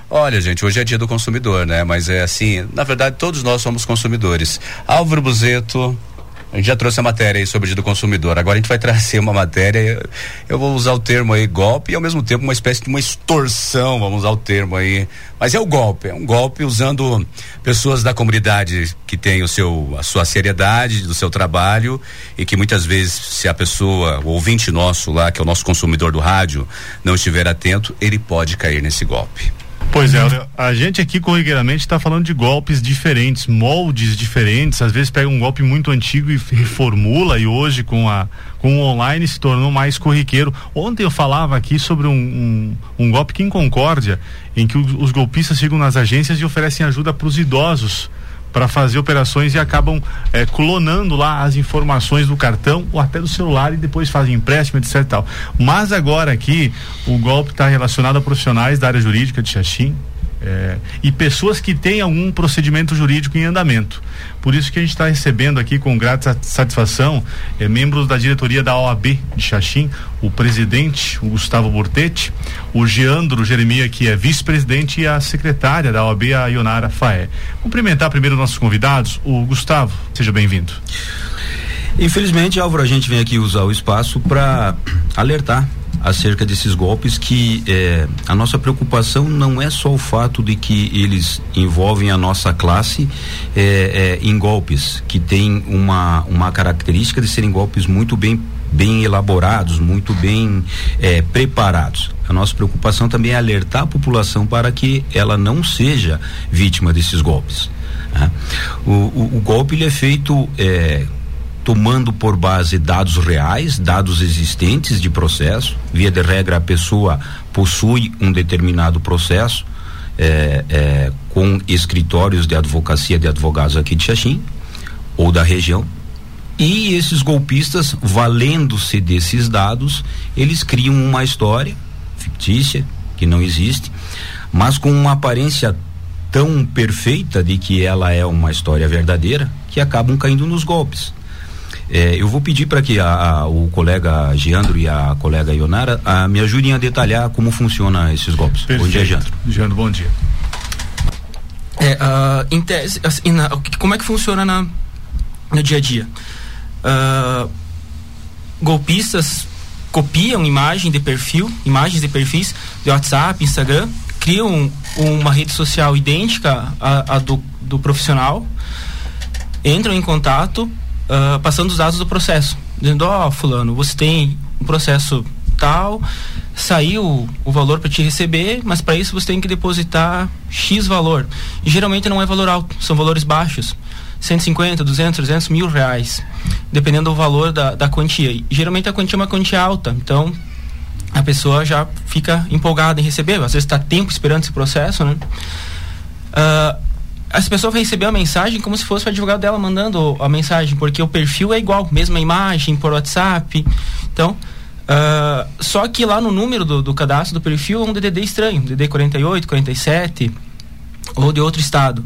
Olha, gente, hoje é dia do consumidor, né? Mas é assim, na verdade todos nós somos consumidores. Álvaro Buzetto, a gente já trouxe a matéria aí sobre o dia do consumidor. Agora a gente vai trazer uma matéria, eu vou usar o termo aí golpe e ao mesmo tempo uma espécie de uma extorsão, vamos usar o termo aí. Mas é um golpe usando pessoas da comunidade que tem a sua seriedade do seu trabalho e que muitas vezes, se a pessoa, o ouvinte nosso lá, que é o nosso consumidor do rádio, não estiver atento, ele pode cair nesse golpe. Pois é, a gente aqui corriqueiramente está falando de golpes diferentes, moldes diferentes, às vezes pega um golpe muito antigo e reformula, e hoje com o online se tornou mais corriqueiro. Ontem eu falava aqui sobre um golpe aqui em Concórdia, em que os golpistas chegam nas agências e oferecem ajuda para os idosos para fazer operações e acabam clonando lá as informações do cartão ou até do celular e depois fazem empréstimo, etc e tal. Mas agora aqui o golpe está relacionado a profissionais da área jurídica de Xaxim e pessoas que têm algum procedimento jurídico em andamento. Por isso que a gente está recebendo aqui com grata satisfação membros da diretoria da OAB de Xaxim, o presidente, o Gustavo Bortetti, o Geandro Jeremia, que é vice-presidente, e a secretária da OAB, a Ionara Faé. Cumprimentar primeiro nossos convidados. O Gustavo, seja bem-vindo. Infelizmente, Álvaro, a gente vem aqui usar o espaço para alertar acerca desses golpes, que a nossa preocupação não é só o fato de que eles envolvem a nossa classe em golpes que tem uma característica de serem golpes muito bem elaborados, muito bem preparados. A nossa preocupação também é alertar a população para que ela não seja vítima desses golpes, né? O golpe ele é feito tomando por base dados reais, dados existentes de processo. Via de regra, a pessoa possui um determinado processo com escritórios de advocacia de advogados aqui de Xaxim ou da região, e esses golpistas, valendo-se desses dados, eles criam uma história fictícia que não existe, mas com uma aparência tão perfeita de que ela é uma história verdadeira, que acabam caindo nos golpes. Eu vou pedir para que o colega Geandro e a colega Ionara me ajudem a detalhar como funciona esses golpes. Perfeito. Bom dia, Geandro. Geandro, bom dia. Em tese, assim, como é que funciona no dia a dia? Golpistas copiam imagens de perfis de WhatsApp, Instagram, criam uma rede social idêntica à do profissional, entram em contato, passando os dados do processo, dizendo: fulano, você tem um processo tal, saiu o valor para te receber, mas para isso você tem que depositar X valor, e geralmente não é valor alto, são valores baixos, 150, 200, 300 mil reais, dependendo do valor da quantia, e geralmente a quantia é uma quantia alta, então a pessoa já fica empolgada em receber, às vezes está tempo esperando esse processo, né? Essa pessoa vai receber a mensagem como se fosse o advogado dela mandando a mensagem, porque o perfil é igual, mesma imagem por WhatsApp. Então, só que lá no número do cadastro do perfil é um DDD estranho, DDD 48, 47 ou de outro estado,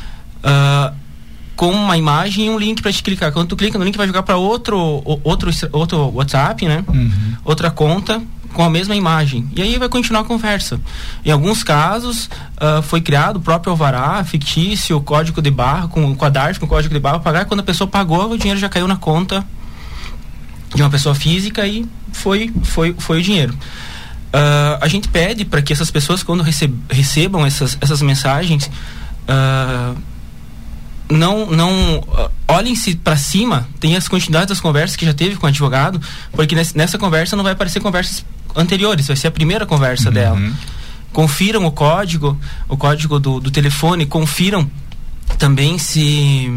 com uma imagem e um link para te clicar. Quando tu clica no link, vai jogar para outro WhatsApp, né? Outra conta com a mesma imagem, e aí vai continuar a conversa. Em alguns casos foi criado o próprio alvará fictício, código de barra, com quadarte com código de barra, pagar. Quando a pessoa pagou, o dinheiro já caiu na conta de uma pessoa física e foi o dinheiro. A gente pede para que essas pessoas, quando recebam essas mensagens, não olhem-se para cima, tem as quantidades das conversas que já teve com o advogado, porque nessa conversa não vai aparecer conversas anteriores, vai ser a primeira conversa dela. Confiram o código do telefone, confiram também se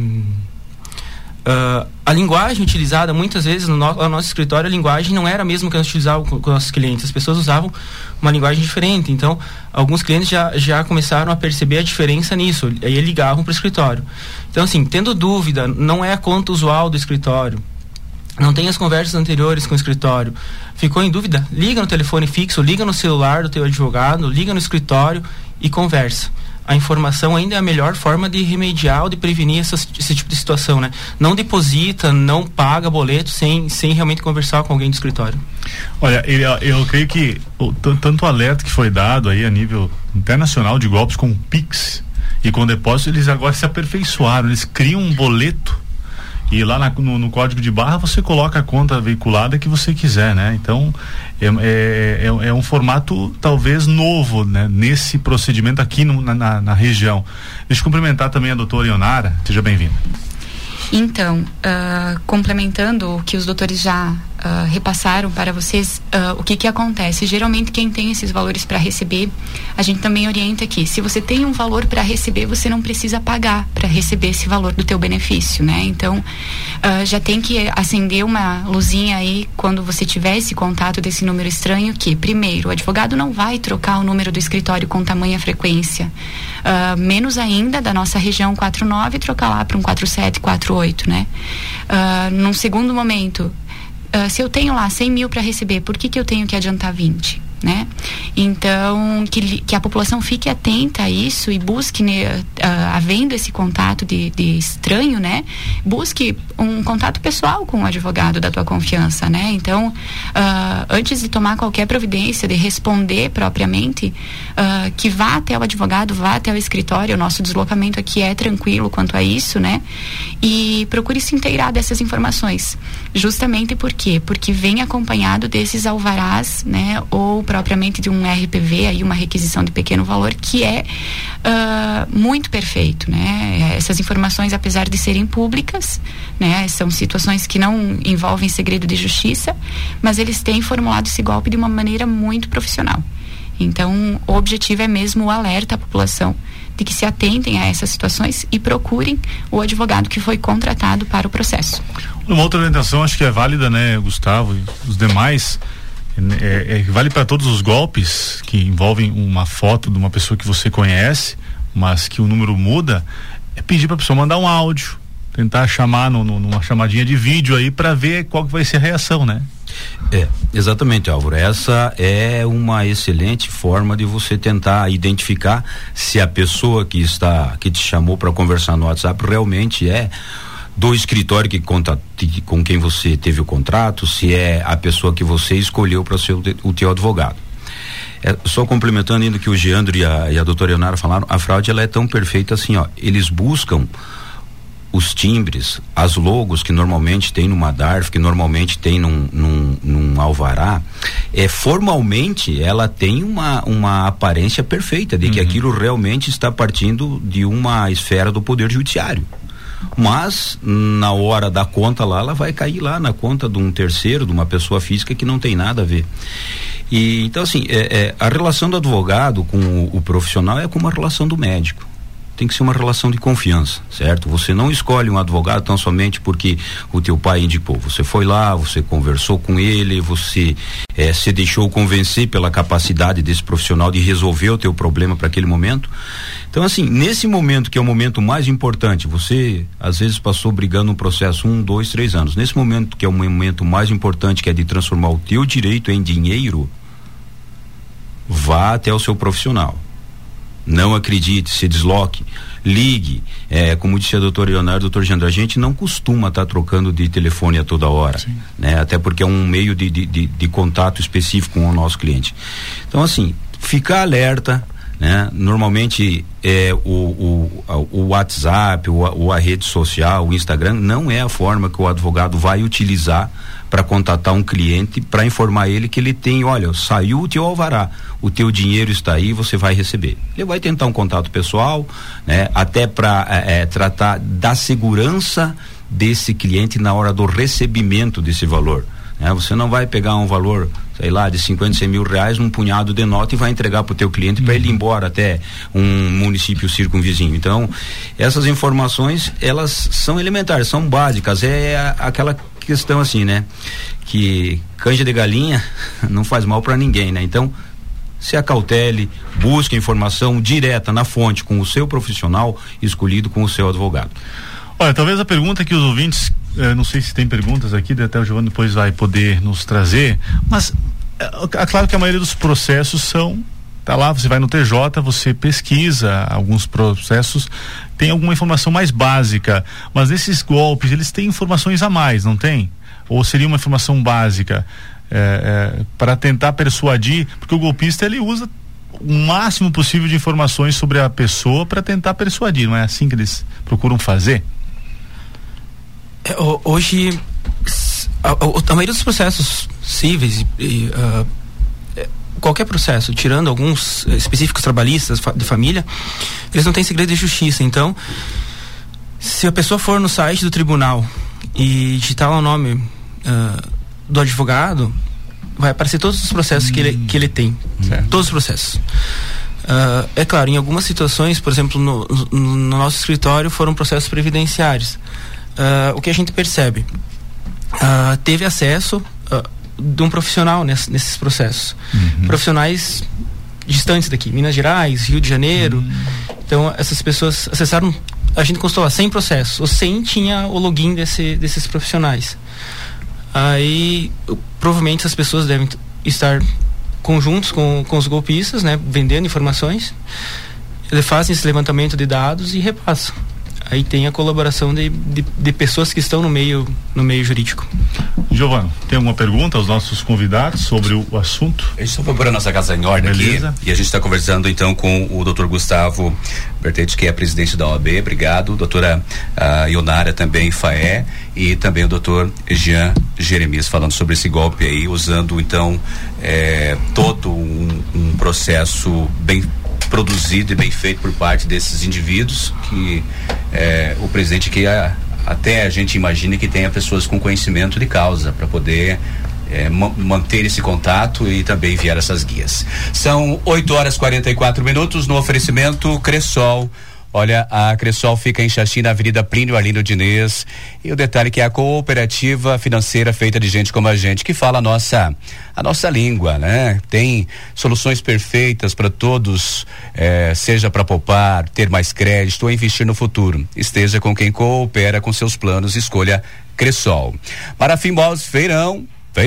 a linguagem utilizada, muitas vezes no nosso escritório, a linguagem não era a mesma que nós utilizávamos com nossos clientes, as pessoas usavam uma linguagem diferente, então alguns clientes já começaram a perceber a diferença nisso, aí ligavam para o escritório. Então, assim, tendo dúvida, não é a conta usual do escritório, não tem as conversas anteriores com o escritório, ficou em dúvida, liga no telefone fixo, liga no celular do teu advogado, liga no escritório e conversa. a informação ainda é a melhor forma de remediar ou de prevenir esse tipo de situação, né? Não deposita, não paga boleto sem realmente conversar com alguém do escritório. Olha, eu creio que tanto o alerta que foi dado aí a nível internacional de golpes com Pix e com depósito, eles agora se aperfeiçoaram, eles criam um boleto e lá no código de barra você coloca a conta veiculada que você quiser, né? Então é um formato talvez novo, né? Nesse procedimento aqui na região. Deixa eu cumprimentar também a doutora Ionara, seja bem-vinda. Então, complementando o que os doutores já repassaram para vocês, o que acontece? Geralmente quem tem esses valores para receber, a gente também orienta que se você tem um valor para receber, você não precisa pagar para receber esse valor do teu benefício, né? Então, já tem que acender uma luzinha aí quando você tiver esse contato desse número estranho, que primeiro, o advogado não vai trocar o número do escritório com tamanha frequência, menos ainda da nossa região 49 trocar lá para um 47, 48, né? Num segundo momento, se eu tenho lá 100 mil para receber, por que eu tenho que adiantar 20? Né? Então, que a população fique atenta a isso e busque, né, havendo esse contato de estranho, né? Busque um contato pessoal com o advogado da tua confiança, né? Então, antes de tomar qualquer providência, de responder propriamente, que vá até o advogado, vá até o escritório. O nosso deslocamento aqui é tranquilo quanto a isso, né? E procure se inteirar dessas informações. Justamente por quê? Porque vem acompanhado desses alvarás, né? Ou propriamente de um RPV, aí uma requisição de pequeno valor, que é muito perfeito, né? Essas informações, apesar de serem públicas, né? São situações que não envolvem segredo de justiça, mas eles têm formulado esse golpe de uma maneira muito profissional. Então, o objetivo é mesmo o alerta à população de que se atentem a essas situações e procurem o advogado que foi contratado para o processo. Uma outra orientação, acho que é válida, né, Gustavo, e os demais, vale para todos os golpes que envolvem uma foto de uma pessoa que você conhece, mas que o número muda, é pedir para a pessoa mandar um áudio, tentar chamar numa chamadinha de vídeo aí para ver qual que vai ser a reação, né? Exatamente, Álvaro. Essa é uma excelente forma de você tentar identificar se a pessoa que te chamou para conversar no WhatsApp realmente é do escritório com quem você teve o contrato, se é a pessoa que você escolheu para ser o teu advogado. Só complementando ainda que o Geandro e a doutora Ionara falaram, a fraude ela é tão perfeita assim, ó, eles buscam os timbres, as logos que normalmente tem numa DARF, que normalmente tem num alvará, formalmente ela tem uma aparência perfeita de que aquilo realmente está partindo de uma esfera do Poder Judiciário. Mas na hora da conta lá, ela vai cair lá na conta de um terceiro, de uma pessoa física que não tem nada a ver. E então assim, a relação do advogado com o profissional é como a relação do médico. Tem que ser uma relação de confiança, certo? Você não escolhe um advogado tão somente porque o teu pai indicou. Você foi lá, você conversou com ele, você se deixou convencer pela capacidade desse profissional de resolver o teu problema para aquele momento. Então, assim, nesse momento que é o momento mais importante, você às vezes passou brigando um processo 1, 2, 3 anos. Nesse momento que é o momento mais importante, que é de transformar o teu direito em dinheiro, vá até o seu profissional. Não acredite, se desloque, ligue. Como disse a doutora Leonardo, doutor Geandro, a gente não costuma estar trocando de telefone a toda hora, né? Até porque é um meio de contato específico com o nosso cliente. Então, assim, ficar alerta, né? Normalmente o WhatsApp, a rede social, o Instagram, não é a forma que o advogado vai utilizar para contatar um cliente, para informar ele que ele tem, olha, saiu o teu alvará, o teu dinheiro está aí, você vai receber. Ele vai tentar um contato pessoal, né? Até para tratar da segurança desse cliente na hora do recebimento desse valor, né? Você não vai pegar um valor, sei lá, de 50, 100 mil reais num punhado de nota e vai entregar para o teu cliente para ele ir embora até um município circunvizinho. Então, essas informações, elas são elementares, são básicas, aquela questão assim, né? Que canja de galinha não faz mal para ninguém, né? Então, se acautele, busque informação direta na fonte com o seu profissional escolhido, com o seu advogado. Olha, talvez a pergunta que os ouvintes, não sei se tem perguntas aqui, até o Giovanni depois vai poder nos trazer, mas é claro que a maioria dos processos são Tá lá, você vai no TJ, você pesquisa alguns processos, tem alguma informação mais básica, mas esses golpes, eles têm informações a mais, não tem? Ou seria uma informação básica para tentar persuadir, porque o golpista ele usa o máximo possível de informações sobre a pessoa para tentar persuadir, não é assim que eles procuram fazer? Hoje a maioria dos processos cíveis qualquer processo, tirando alguns específicos trabalhistas de família, eles não têm segredo de justiça. Então, se a pessoa for no site do tribunal e digitar lá o nome do advogado, vai aparecer todos os processos que ele tem. Certo. Todos os processos. É claro, em algumas situações, por exemplo, no nosso escritório foram processos previdenciários. O que a gente percebe? Teve acesso de um profissional nesses processos. Profissionais distantes daqui, Minas Gerais, Rio de Janeiro. Então, essas pessoas acessaram, a gente constou lá 100 processos. O 100 tinha o login desses profissionais. Aí, provavelmente, as pessoas devem estar conjuntos com os golpistas, né, vendendo informações. Eles fazem esse levantamento de dados e repassam. Aí tem a colaboração de pessoas que estão no meio jurídico. Giovana, tem alguma pergunta aos nossos convidados sobre o assunto? A gente está procurando a nossa casa em ordem. Beleza. Aqui, e a gente está conversando então com o Dr. Gustavo Bertetti, que é presidente da OAB, obrigado, doutora Ionara também, FAE, e também o Dr. Jean Jeremias, falando sobre esse golpe aí, usando então todo um processo bem produzido e bem feito por parte desses indivíduos, que o presidente que até a gente imagina que tenha pessoas com conhecimento de causa para poder manter esse contato e também enviar essas guias. São 8h44 no oferecimento Cressol. Olha, a Cressol fica em Xaxim, na Avenida Plínio Arlindo Diniz, e o detalhe que é a cooperativa financeira feita de gente como a gente, que fala a nossa língua, né? Tem soluções perfeitas para todos, seja para poupar, ter mais crédito ou investir no futuro. Esteja com quem coopera com seus planos, escolha Cressol. Marafim Móveis, feirão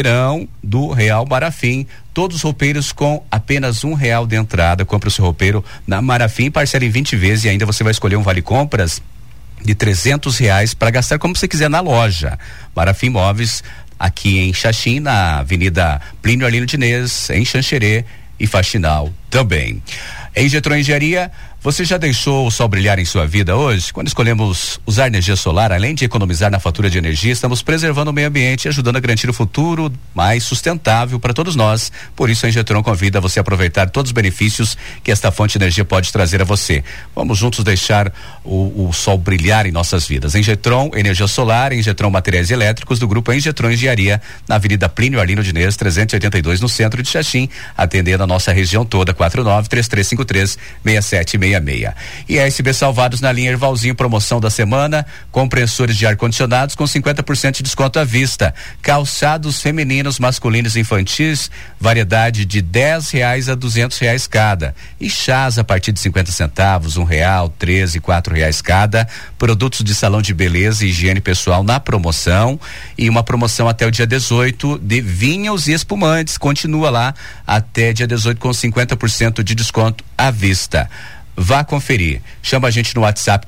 do Real Marafim, todos os roupeiros com apenas R$1 de entrada. Compre o seu roupeiro na Marafim, parcela em 20 vezes e ainda você vai escolher um vale compras de R$300 para gastar como você quiser na loja. Marafim Móveis, aqui em Xaxim, na Avenida Plínio Arlindo Diniz, em Xanxerê e Faxinal também. Em Getron Engenharia, você já deixou o sol brilhar em sua vida hoje? Quando escolhemos usar energia solar, além de economizar na fatura de energia, estamos preservando o meio ambiente e ajudando a garantir o futuro mais sustentável para todos nós. Por isso, a Engetron convida você a aproveitar todos os benefícios que esta fonte de energia pode trazer a você. Vamos juntos deixar o sol brilhar em nossas vidas. Engetron Energia Solar, Engetron Materiais Elétricos, do grupo Engetron Engenharia, na Avenida Plínio Arlindo Diniz, 382, no centro de Xaxim, atendendo a nossa região toda, 49-3353-6766. E a SB Salvados na linha Ervalzinho, promoção da semana, compressores de ar-condicionados com 50% de desconto à vista, calçados femininos, masculinos e infantis, variedade de R$10 a R$200 cada, e chás a partir de 50 centavos, R$1, 13, R$4 cada, produtos de salão de beleza e higiene pessoal na promoção, e uma promoção até o dia 18 de vinhos e espumantes, continua lá até dia 18 com 50% de desconto à vista. Vá conferir. Chama a gente no WhatsApp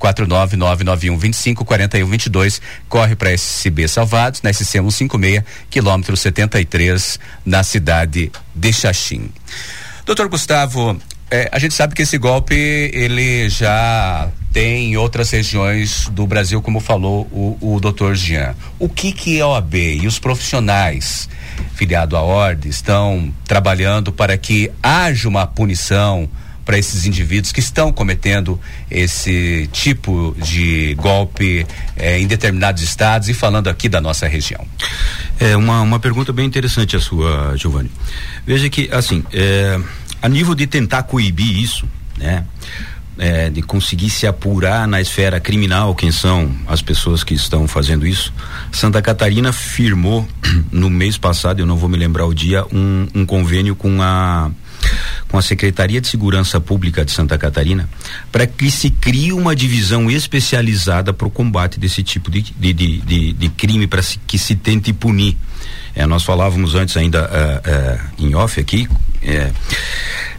49991254122. Corre para SB Salvados, na SC 156, quilômetro 73, na cidade de Xaxim. Doutor Gustavo, a gente sabe que esse golpe ele já tem em outras regiões do Brasil, como falou o doutor Jean. O que a OAB e os profissionais filiados à ordem estão trabalhando para que haja uma punição para esses indivíduos que estão cometendo esse tipo de golpe em determinados estados, e falando aqui da nossa região? É uma pergunta bem interessante a sua, Giovanni. Veja que, assim, a nível de tentar coibir isso, né, de conseguir se apurar na esfera criminal quem são as pessoas que estão fazendo isso, Santa Catarina firmou no mês passado, eu não vou me lembrar o dia, um convênio com a Secretaria de Segurança Pública de Santa Catarina, para que se crie uma divisão especializada para o combate desse tipo de crime, para que se tente punir. Nós falávamos antes ainda em off aqui,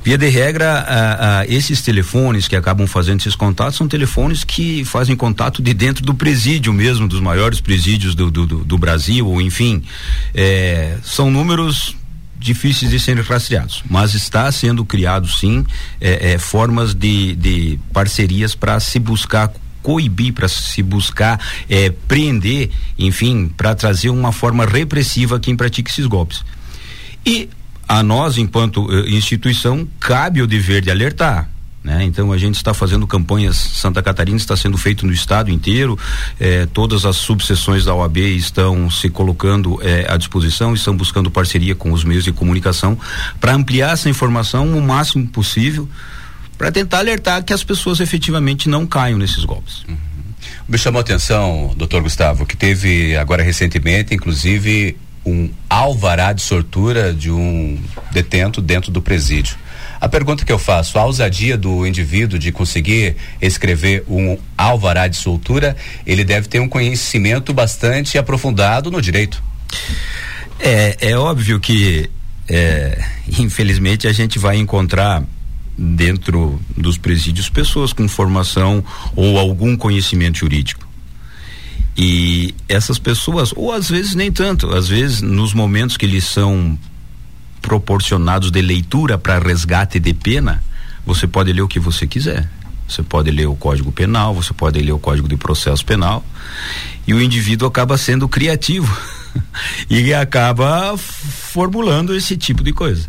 Via de regra, esses telefones que acabam fazendo esses contatos são telefones que fazem contato de dentro do presídio mesmo, dos maiores presídios do Brasil, ou enfim, são números difíceis de serem rastreados, mas está sendo criado sim formas de parcerias para se buscar coibir, para se buscar prender, enfim, para trazer uma forma repressiva a quem pratica esses golpes. E a nós, enquanto instituição, cabe o dever de alertar, né? Então a gente está fazendo campanhas, Santa Catarina está sendo feito no estado inteiro, todas as subseções da OAB estão se colocando à disposição, estão buscando parceria com os meios de comunicação para ampliar essa informação o máximo possível, para tentar alertar que as pessoas efetivamente não caiam nesses golpes. Me chamou a atenção, doutor Gustavo, que teve agora recentemente, inclusive, um alvará de soltura de um detento dentro do presídio. A pergunta que eu faço, a ousadia do indivíduo de conseguir escrever um alvará de soltura, ele deve ter um conhecimento bastante aprofundado no direito. É óbvio que infelizmente a gente vai encontrar dentro dos presídios pessoas com formação ou algum conhecimento jurídico. E essas pessoas, ou às vezes nem tanto, às vezes nos momentos que lhes são proporcionados de leitura para resgate de pena, você pode ler o que você quiser. Você pode ler o Código Penal, você pode ler o Código de Processo Penal, e o indivíduo acaba sendo criativo e acaba formulando esse tipo de coisa.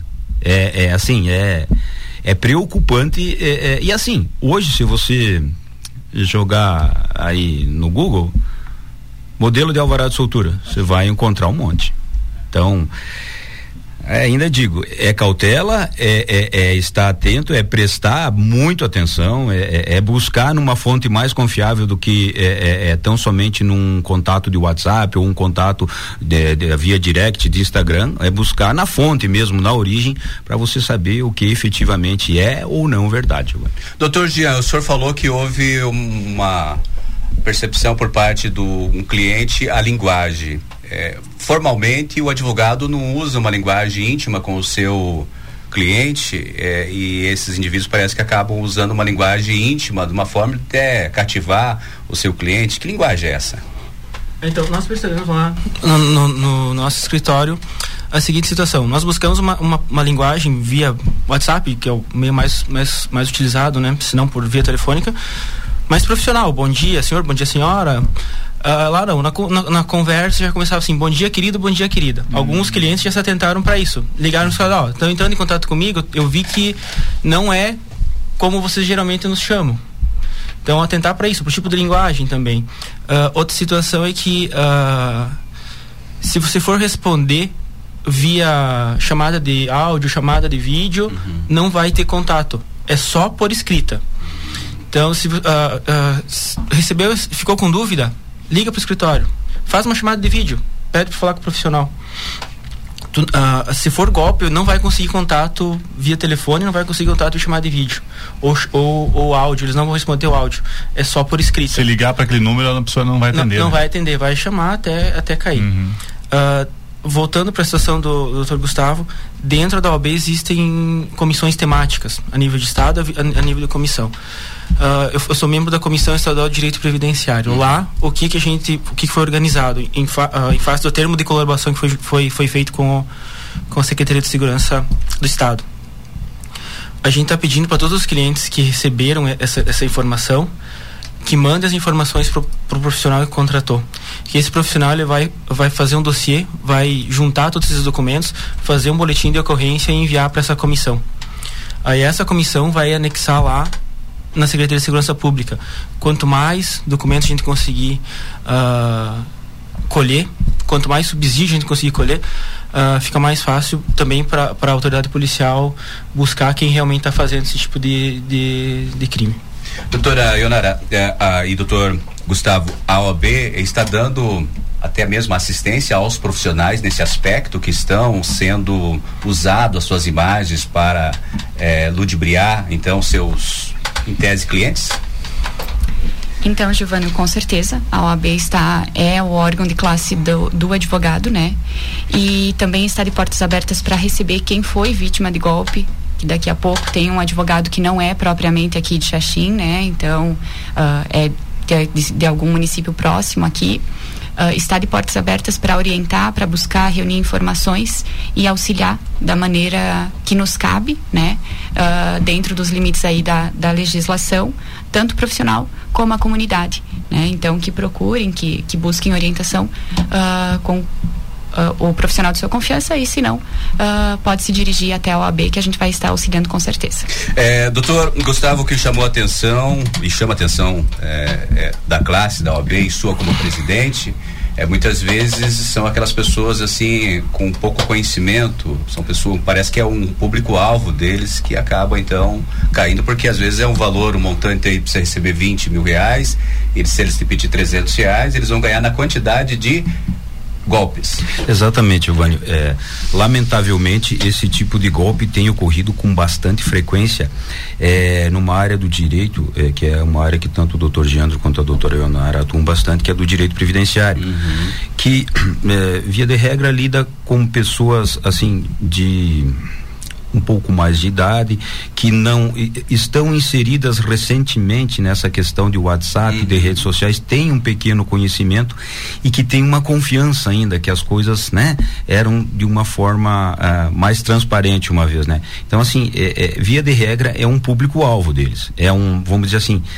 É preocupante, e assim, hoje se você jogar aí no Google modelo de alvará de soltura, você vai encontrar um monte. Então, ainda digo, cautela, estar atento, prestar muito atenção, buscar numa fonte mais confiável do que tão somente num contato de WhatsApp ou um contato via direct de Instagram, buscar na fonte mesmo, na origem, para você saber o que efetivamente é ou não verdade. Doutor Jean, o senhor falou que houve uma percepção por parte do cliente a linguagem. Formalmente o advogado não usa uma linguagem íntima com o seu cliente, e esses indivíduos parece que acabam usando uma linguagem íntima de uma forma de até cativar o seu cliente. Que linguagem é essa? Então, nós percebemos lá no nosso escritório a seguinte situação: nós buscamos uma linguagem via WhatsApp, que é o meio mais utilizado, né? Se não por via telefônica, mais profissional. Bom dia, senhor, bom dia, senhora. Lá não, na conversa já começava assim: bom dia, querido, bom dia, querida. Alguns clientes já se atentaram para isso, ligaram e falaram: estão entrando em contato comigo, eu vi que não é como vocês geralmente nos chamam. Então, atentar para isso, pro tipo de linguagem também. Outra situação é que se você for responder via chamada de áudio, chamada de vídeo, não vai ter contato, é só por escrita. Então, se recebeu, ficou com dúvida, liga pro escritório, faz uma chamada de vídeo, pede para falar com o profissional. Se for golpe, não vai conseguir contato via telefone, não vai conseguir contato via chamada de vídeo ou áudio, eles não vão responder o áudio, é só por escrito. Se ligar para aquele número, a pessoa não vai atender. Não vai atender, vai chamar até cair. Voltando para a situação do Dr. Gustavo, dentro da OAB existem comissões temáticas a nível de estado, a nível de comissão. Eu sou membro da Comissão Estadual de Direito Previdenciário. Lá, o que foi organizado em face do termo de colaboração que foi feito com a Secretaria de Segurança do Estado. A gente está pedindo para todos os clientes que receberam essa informação que mande as informações pro profissional que contratou. Que esse profissional ele vai fazer um dossiê, vai juntar todos esses documentos, fazer um boletim de ocorrência e enviar para essa comissão. Aí essa comissão vai anexar lá na Secretaria de Segurança Pública. Quanto mais documentos a gente conseguir colher, quanto mais subsídio a gente conseguir colher, fica mais fácil também para a autoridade policial buscar quem realmente está fazendo esse tipo de crime. Doutora Ionara e doutor Gustavo, a OAB está dando até mesmo assistência aos profissionais nesse aspecto, que estão sendo usados as suas imagens para ludibriar então seus, em tese, clientes? Então, Giovanni, com certeza a OAB é o órgão de classe do advogado, né? E também está de portas abertas para receber quem foi vítima de golpe, que daqui a pouco tem um advogado que não é propriamente aqui de Xaxim, né? Então, é de algum município próximo aqui. Está de portas abertas para orientar, para buscar, reunir informações e auxiliar da maneira que nos cabe, né? Dentro dos limites aí da legislação, tanto profissional como a comunidade, né? Então, que procurem, que busquem orientação com o profissional de sua confiança, e se não, pode se dirigir até a OAB, que a gente vai estar auxiliando com certeza. Doutor Gustavo, que chamou a atenção e chama a atenção da classe da OAB e sua como presidente, muitas vezes são aquelas pessoas assim com pouco conhecimento, são pessoas, parece que é um público-alvo deles que acaba então caindo, porque às vezes é um valor, um montante aí pra você receber 20 mil reais, e se eles te pedir 300 reais, eles vão ganhar na quantidade de golpes. Exatamente, Evânio. Lamentavelmente, esse tipo de golpe tem ocorrido com bastante frequência numa área do direito, que é uma área que tanto o doutor Geandro quanto a doutora Leonara atuam bastante, que é do direito previdenciário, que via de regra lida com pessoas assim de um pouco mais de idade, que não estão inseridas recentemente nessa questão de WhatsApp, de redes sociais, têm um pequeno conhecimento e que tem uma confiança ainda que as coisas, né, eram de uma forma mais transparente uma vez, né? Então, assim, via de regra é um público-alvo deles, vamos dizer assim,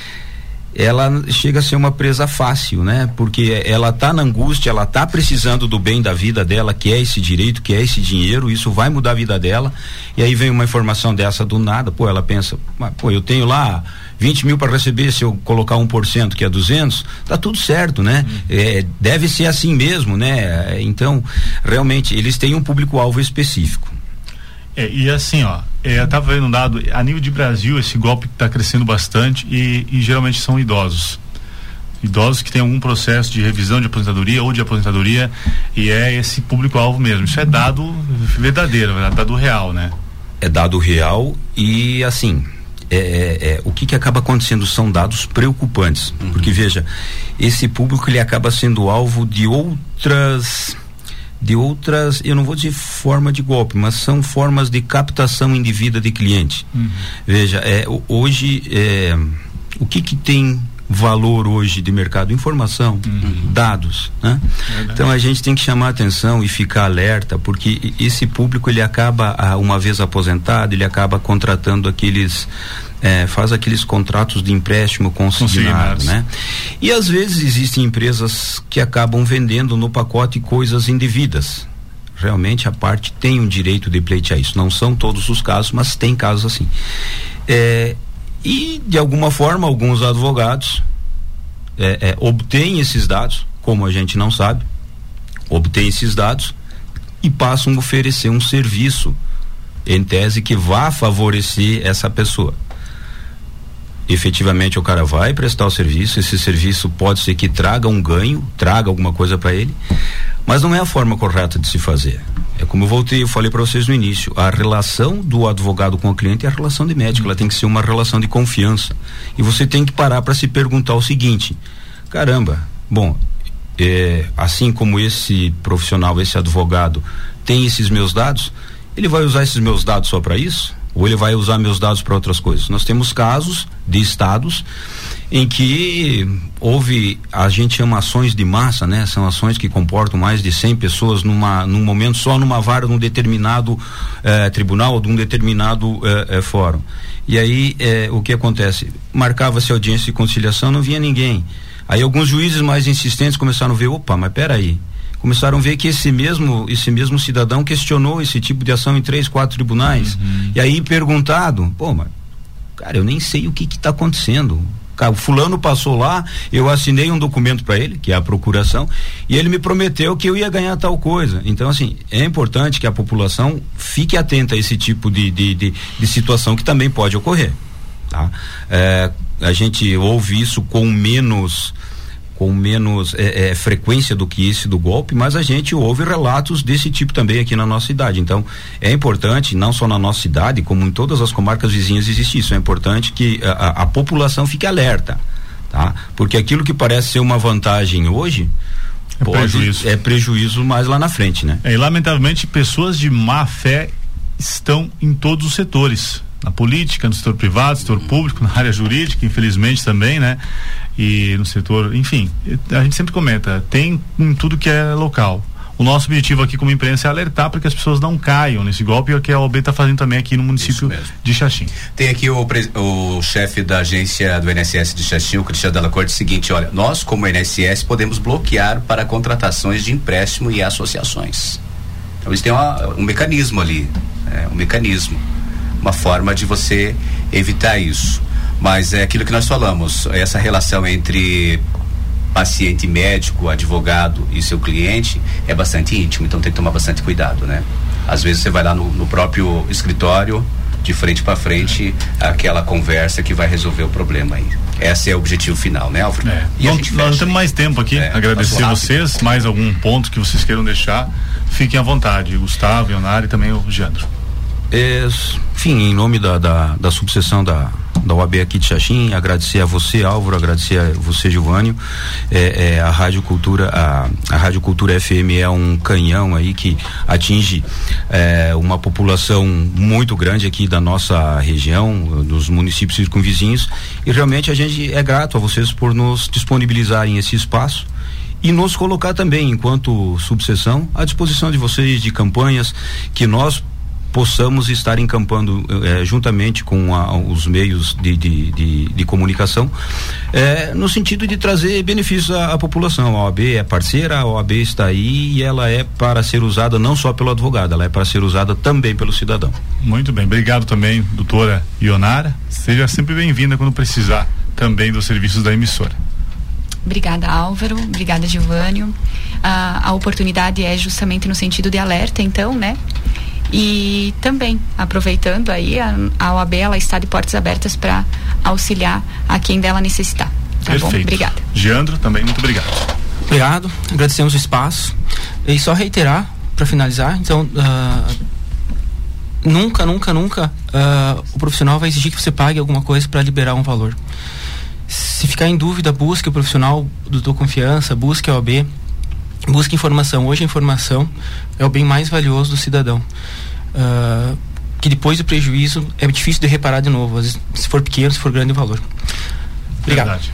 ela chega a ser uma presa fácil, né? Porque ela tá na angústia, ela tá precisando do bem da vida dela, que é esse direito, que é esse dinheiro, isso vai mudar a vida dela, e aí vem uma informação dessa do nada, ela pensa, eu tenho lá 20 mil para receber, se eu colocar 1%, que é 200, tá tudo certo, né? Deve ser assim mesmo, né? Então, realmente, eles têm um público-alvo específico. E assim, eu tava vendo um dado, a nível de Brasil, esse golpe está crescendo bastante e geralmente são idosos que têm algum processo de revisão de aposentadoria ou de aposentadoria, e é esse público-alvo mesmo. Isso é dado verdadeiro, é dado real, né? É dado real e assim, o que acaba acontecendo são dados preocupantes, porque veja, esse público ele acaba sendo alvo de outras, eu não vou dizer forma de golpe, mas são formas de captação indevida de cliente. Veja, hoje, o que tem valor hoje de mercado? Informação, dados, né? Então a gente tem que chamar a atenção e ficar alerta, porque esse público ele acaba, uma vez aposentado, ele acaba contratando faz aqueles contratos de empréstimo consignado, né? E às vezes existem empresas que acabam vendendo no pacote coisas indevidas. Realmente a parte tem um direito de pleitear isso. Não são todos os casos, mas tem casos assim. E de alguma forma alguns advogados obtêm esses dados, como a gente não sabe, obtêm esses dados e passam a oferecer um serviço em tese que vá favorecer essa pessoa. Efetivamente o cara vai prestar o serviço, esse serviço pode ser que traga um ganho, traga alguma coisa para ele, mas não é a forma correta de se fazer. É como eu falei para vocês no início, a relação do advogado com o cliente é a relação de médico, ela tem que ser uma relação de confiança, e você tem que parar para se perguntar o seguinte: caramba, assim como esse profissional, esse advogado tem esses meus dados, ele vai usar esses meus dados só para isso? Ou ele vai usar meus dados para outras coisas? Nós temos casos de estados em que a gente chama ações de massa, né? São ações que comportam mais de 100 pessoas num momento só, numa vara, num determinado tribunal ou de um determinado fórum. E aí o que acontece? Marcava-se audiência de conciliação, não vinha ninguém. Aí alguns juízes mais insistentes começaram a ver, mas peraí, começaram a ver que esse mesmo cidadão questionou esse tipo de ação em 3, 4 tribunais. E aí perguntado, mas cara, eu nem sei o que está acontecendo. O fulano passou lá, eu assinei um documento para ele, que é a procuração, e ele me prometeu que eu ia ganhar tal coisa. Então, assim, é importante que a população fique atenta a esse tipo de situação que também pode ocorrer, tá? A gente ouve isso com menos frequência do que esse do golpe, mas a gente ouve relatos desse tipo também aqui na nossa cidade. Então é importante, não só na nossa cidade, como em todas as comarcas vizinhas existe isso. É importante que a população fique alerta, tá? Porque aquilo que parece ser uma vantagem hoje prejuízo. É prejuízo mais lá na frente, né? E lamentavelmente pessoas de má fé estão em todos os setores, na política, no setor privado, no setor público, na área jurídica, infelizmente também, né? E no setor, enfim, a gente sempre comenta, tem em tudo que é local. O nosso objetivo aqui como imprensa é alertar para que as pessoas não caiam nesse golpe, o que a OAB está fazendo também aqui no município de Xaxim. Tem aqui o chefe da agência do INSS de Xaxim, o Cristiano Della Corte, o seguinte: olha, nós como INSS podemos bloquear para contratações de empréstimo e associações. Então eles têm um mecanismo ali, uma forma de você evitar isso. Mas é aquilo que nós falamos, essa relação entre paciente, médico, advogado e seu cliente é bastante íntimo, então tem que tomar bastante cuidado, né? Às vezes você vai lá no próprio escritório, de frente para frente, aquela conversa que vai resolver o problema aí. Esse é o objetivo final, né, Álvaro? Nós não temos mais tempo aqui. Agradecer vocês. Mais algum ponto que vocês queiram deixar? Fiquem à vontade, Gustavo, Ionara e também o Jandro. Enfim, em nome da subseção da OAB aqui de Xaxim, agradecer a você, Álvaro, agradecer a você, Gilvânio. A Rádio Cultura, a Rádio Cultura FM é um canhão aí que atinge uma população muito grande aqui da nossa região, dos municípios circunvizinhos, e realmente a gente é grato a vocês por nos disponibilizarem esse espaço e nos colocar também, enquanto subseção, à disposição de vocês, de campanhas que nós possamos estar encampando juntamente com os meios de comunicação, no sentido de trazer benefícios à população. A OAB é parceira, a OAB está aí e ela é para ser usada não só pelo advogado, ela é para ser usada também pelo cidadão. Muito bem, obrigado também, doutora Ionara. Seja sempre bem-vinda quando precisar também dos serviços da emissora. Obrigada, Álvaro, obrigada, Gilvânio. A oportunidade é justamente no sentido de alerta, então, né? E também, aproveitando aí, a OAB, ela está de portas abertas para auxiliar a quem dela necessitar. Tá Perfeito. Bom? Obrigada. Geandro, também muito obrigado. Obrigado, agradecemos o espaço. E só reiterar, para finalizar, então, nunca o profissional vai exigir que você pague alguma coisa para liberar um valor. Se ficar em dúvida, busque o profissional do tua confiança, busque a OAB, busque informação. Hoje a informação é o bem mais valioso do cidadão, que depois do prejuízo é difícil de reparar de novo, às vezes, se for pequeno, se for grande o valor. Obrigado. Verdade.